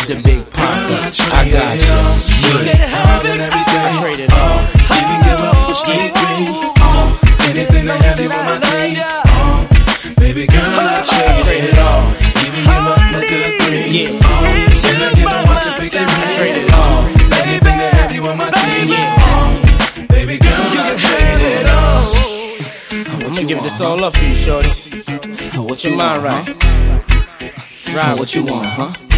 the Big Papa. I got you. I trade it all. Even give up the sweet dreams. Anything to have you on my team. Baby girl, I trade it all. Even give up the good things. Can I get a watch and pick it ring? Trade it all. Anything to have you on my team. Baby girl, I trade it all. I'm gonna give this all up for you, shorty. What Your mind right. Ride what you want, huh?